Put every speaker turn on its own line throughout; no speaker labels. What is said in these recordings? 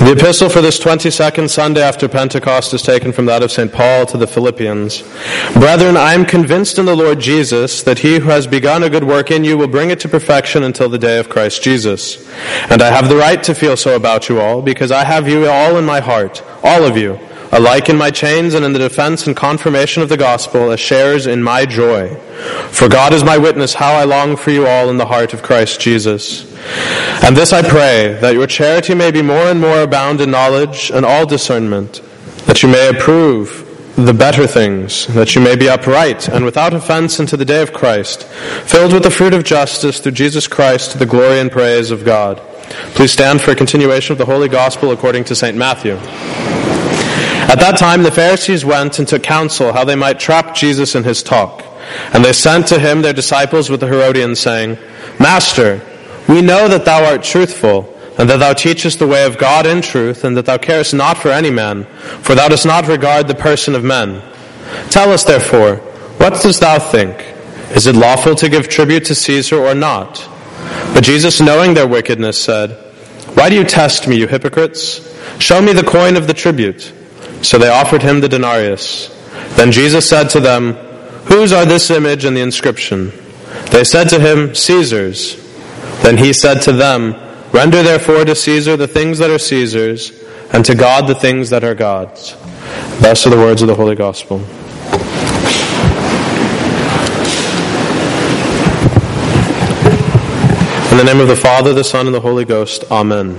The epistle for this 22nd Sunday after Pentecost is taken from that of St. Paul to the Philippians. Brethren, I am convinced in the Lord Jesus that he who has begun a good work in you will bring it to perfection until the day of Christ Jesus. And I have the right to feel so about you all, because I have you all in my heart, all of you, alike in my chains and in the defense and confirmation of the gospel, as sharers in my joy. For God is my witness how I long for you all in the heart of Christ Jesus. And this I pray, that your charity may be more and more abound in knowledge and all discernment, that you may approve the better things, that you may be upright and without offense unto the day of Christ, filled with the fruit of justice through Jesus Christ, to the glory and praise of God. Please stand for a continuation of the Holy Gospel according to St. Matthew. At that time the Pharisees went and took counsel how they might trap Jesus in his talk. And they sent to him their disciples with the Herodians, saying, Master, we know that thou art truthful, and that thou teachest the way of God in truth, and that thou carest not for any man, for thou dost not regard the person of men. Tell us, therefore, what dost thou think? Is it lawful to give tribute to Caesar or not? But Jesus, knowing their wickedness, said, Why do you test me, you hypocrites? Show me the coin of the tribute. So they offered him the denarius. Then Jesus said to them, Whose are this image and the inscription? They said to him, Caesar's. Then he said to them, Render therefore to Caesar the things that are Caesar's, and to God the things that are God's. Thus are the words of the Holy Gospel. In the name of the Father, the Son, and the Holy Ghost. Amen.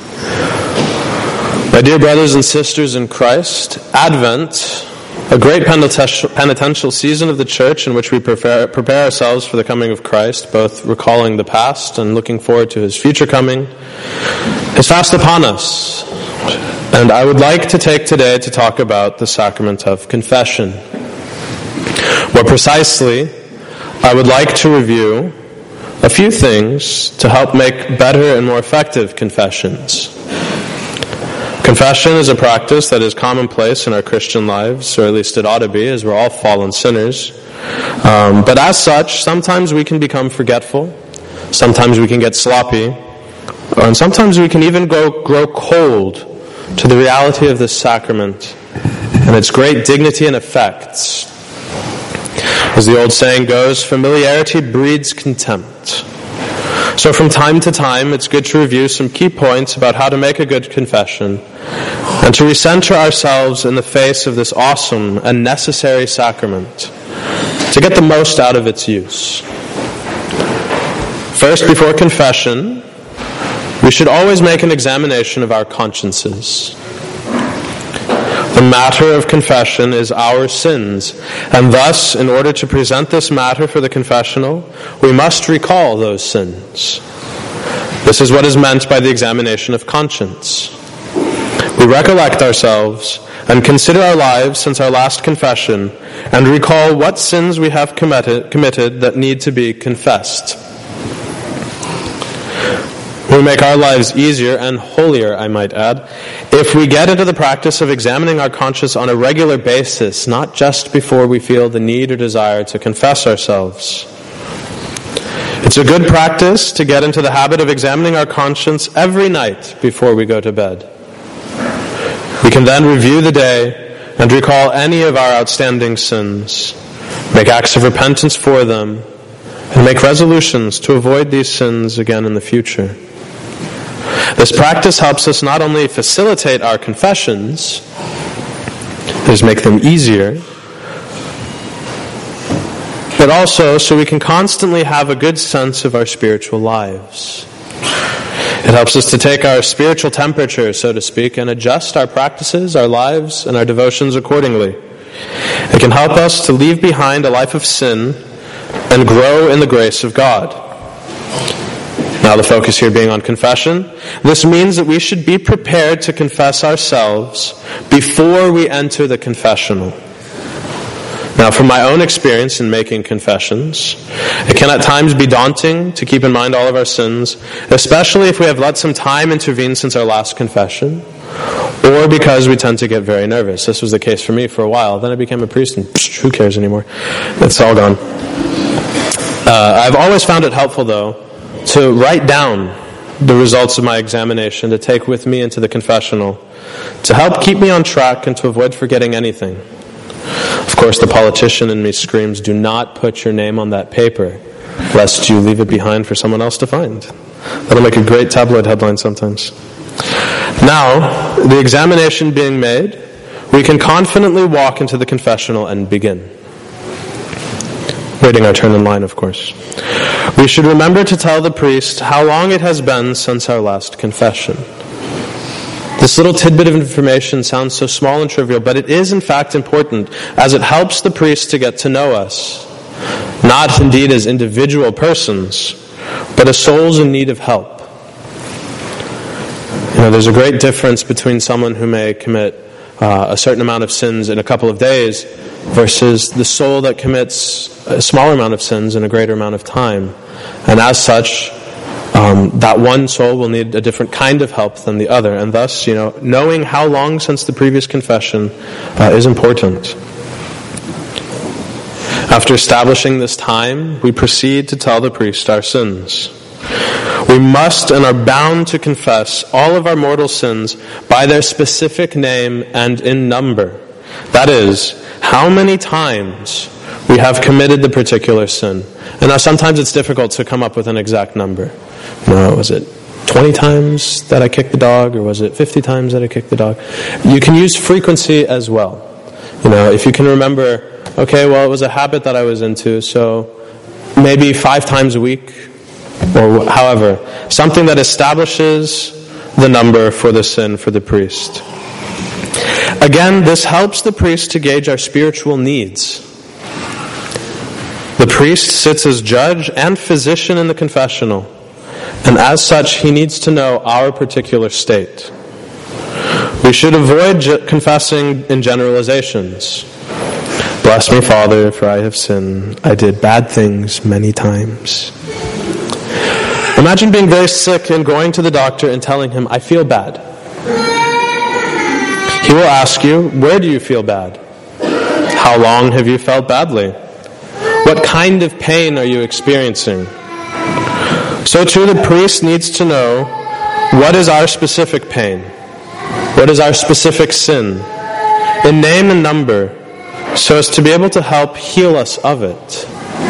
My dear brothers and sisters in Christ, Advent, a great penitential season of the Church in which we prepare ourselves for the coming of Christ, both recalling the past and looking forward to his future coming, is fast upon us. And I would like to take today to talk about the sacrament of confession. More precisely, I would like to review a few things to help make better and more effective confessions. Confession is a practice that is commonplace in our Christian lives, or at least it ought to be, as we're all fallen sinners. But as such, sometimes we can become forgetful, sometimes we can get sloppy, and sometimes we can even grow cold to the reality of this sacrament and its great dignity and effects. As the old saying goes, familiarity breeds contempt. So from time to time, it's good to review some key points about how to make a good confession and to recenter ourselves in the face of this awesome and necessary sacrament to get the most out of its use. First, before confession, we should always make an examination of our consciences. The matter of confession is our sins, and thus, in order to present this matter for the confessional, we must recall those sins. This is what is meant by the examination of conscience. We recollect ourselves and consider our lives since our last confession, and recall what sins we have committed that need to be confessed. We make our lives easier and holier, I might add, if we get into the practice of examining our conscience on a regular basis, not just before we feel the need or desire to confess ourselves. It's a good practice to get into the habit of examining our conscience every night before we go to bed. We can then review the day and recall any of our outstanding sins, make acts of repentance for them, and make resolutions to avoid these sins again in the future. This practice helps us not only facilitate our confessions, that is, make them easier, but also so we can constantly have a good sense of our spiritual lives. It helps us to take our spiritual temperature, so to speak, and adjust our practices, our lives, and our devotions accordingly. It can help us to leave behind a life of sin and grow in the grace of God. Now the focus here being on confession, this means that we should be prepared to confess ourselves before we enter the confessional. Now, from my own experience in making confessions, it can at times be daunting to keep in mind all of our sins, especially if we have let some time intervene since our last confession, or because we tend to get very nervous. This was the case for me for a while. Then I became a priest, and who cares anymore? It's all gone. I've always found it helpful, though, to write down the results of my examination to take with me into the confessional, to help keep me on track and to avoid forgetting anything. Of course, the politician in me screams, "Do not put your name on that paper, lest you leave it behind for someone else to find." That'll make a great tabloid headline sometimes. Now, the examination being made, we can confidently walk into the confessional and begin. Waiting our turn in line, of course. We should remember to tell the priest how long it has been since our last confession. This little tidbit of information sounds so small and trivial, but it is in fact important, as it helps the priest to get to know us, not indeed as individual persons, but as souls in need of help. There's a great difference between someone who may commit a certain amount of sins in a couple of days versus the soul that commits a smaller amount of sins in a greater amount of time. And as such, that one soul will need a different kind of help than the other. And thus, knowing how long since the previous confession is important. After establishing this time, we proceed to tell the priest our sins. We must and are bound to confess all of our mortal sins by their specific name and in number. That is, how many times we have committed the particular sin. And now sometimes it's difficult to come up with an exact number. Was it 20 times that I kicked the dog, or was it 50 times that I kicked the dog? You can use frequency as well. If you can remember, okay, well, it was a habit that I was into, so maybe 5 times a week, or however, something that establishes the number for the sin for the priest. Again, this helps the priest to gauge our spiritual needs. The priest sits as judge and physician in the confessional, and as such, he needs to know our particular state. We should avoid confessing in generalizations. Bless me, Father, for I have sinned. I did bad things many times. Imagine being very sick and going to the doctor and telling him, "I feel bad." He will ask you, "Where do you feel bad? How long have you felt badly? What kind of pain are you experiencing?" So too, the priest needs to know what is our specific pain, what is our specific sin, in name and number, so as to be able to help heal us of it.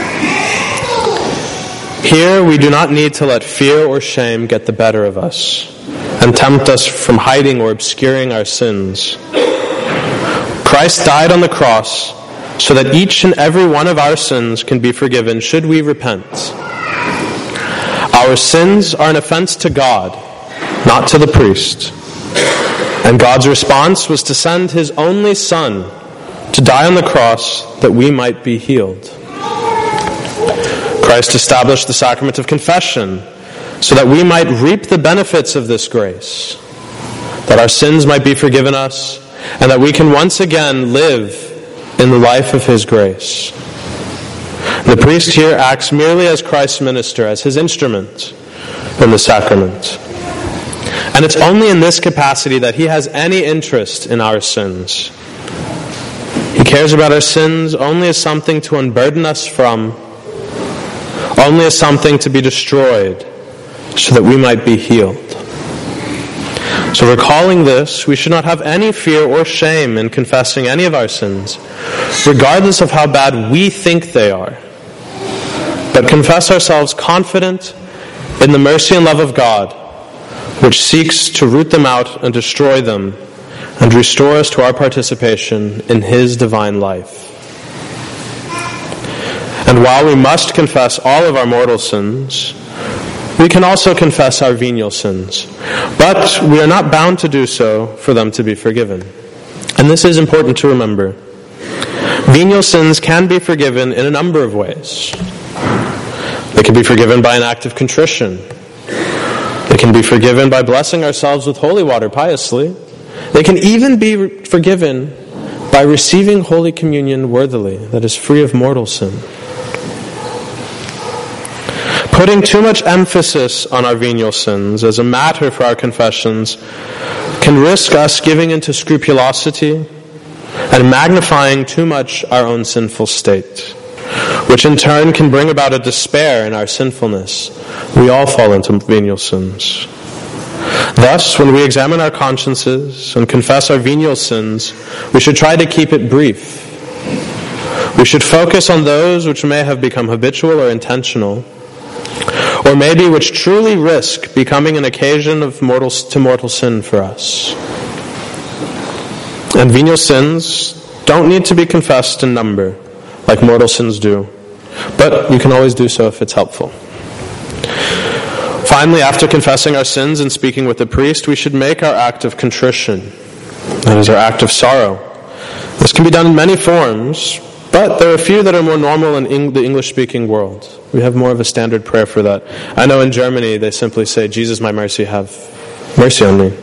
Here, we do not need to let fear or shame get the better of us and tempt us from hiding or obscuring our sins. Christ died on the cross so that each and every one of our sins can be forgiven should we repent. Our sins are an offense to God, not to the priest. And God's response was to send His only Son to die on the cross that we might be healed. Christ established the sacrament of confession so that we might reap the benefits of this grace, that our sins might be forgiven us, and that we can once again live in the life of His grace. The priest here acts merely as Christ's minister, as His instrument in the sacrament. And it's only in this capacity that He has any interest in our sins. He cares about our sins only as something to unburden us from, only as something to be destroyed, so that we might be healed. So recalling this, we should not have any fear or shame in confessing any of our sins, regardless of how bad we think they are, but confess ourselves confident in the mercy and love of God, which seeks to root them out and destroy them, and restore us to our participation in His divine life. And while we must confess all of our mortal sins, we can also confess our venial sins. But we are not bound to do so for them to be forgiven. And this is important to remember. Venial sins can be forgiven in a number of ways. They can be forgiven by an act of contrition. They can be forgiven by blessing ourselves with holy water piously. They can even be forgiven by receiving Holy Communion worthily, that is free of mortal sin. Putting too much emphasis on our venial sins as a matter for our confessions can risk us giving into scrupulosity and magnifying too much our own sinful state, which in turn can bring about a despair in our sinfulness, We all fall into venial sins. Thus, when we examine our consciences and confess our venial sins, we should try to keep it brief. We should focus on those which may have become habitual or intentional, or maybe which truly risk becoming an occasion of mortal sin for us. And venial sins don't need to be confessed in number, like mortal sins do, but you can always do so if it's helpful. Finally, after confessing our sins and speaking with the priest, we should make our act of contrition. That is our act of sorrow. This can be done in many forms, but there are a few that are more normal in the English-speaking world. We have more of a standard prayer for that. I know in Germany they simply say, Jesus, my mercy, have mercy on me.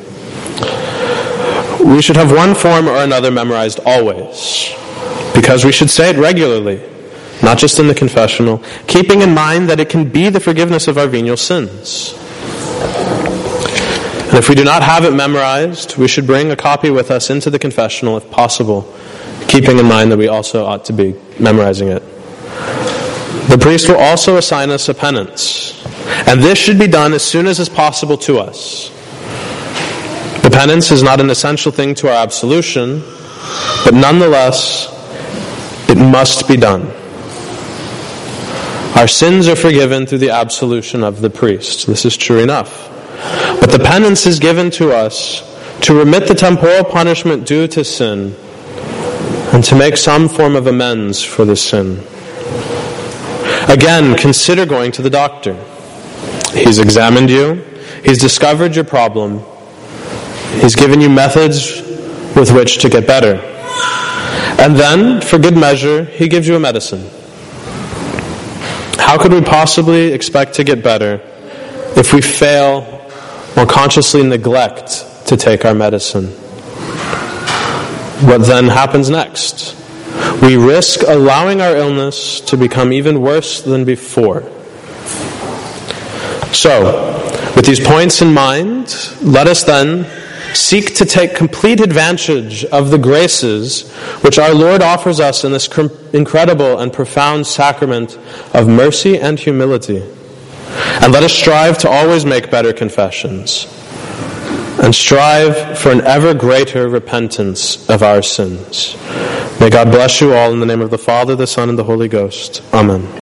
We should have one form or another memorized always, because we should say it regularly, not just in the confessional, keeping in mind that it can be the forgiveness of our venial sins. And if we do not have it memorized, we should bring a copy with us into the confessional if possible, keeping in mind that we also ought to be memorizing it. The priest will also assign us a penance, and this should be done as soon as is possible to us. The penance is not an essential thing to our absolution, but nonetheless, it must be done. Our sins are forgiven through the absolution of the priest. This is true enough. But the penance is given to us to remit the temporal punishment due to sin and to make some form of amends for the sin. Again, consider going to the doctor. He's examined you. He's discovered your problem. He's given you methods with which to get better. And then, for good measure, he gives you a medicine. How could we possibly expect to get better if we fail or consciously neglect to take our medicine? What then happens next? We risk allowing our illness to become even worse than before. So, with these points in mind, let us then seek to take complete advantage of the graces which our Lord offers us in this incredible and profound sacrament of mercy and humility. And let us strive to always make better confessions and strive for an ever greater repentance of our sins. May God bless you all in the name of the Father, the Son, and the Holy Ghost. Amen.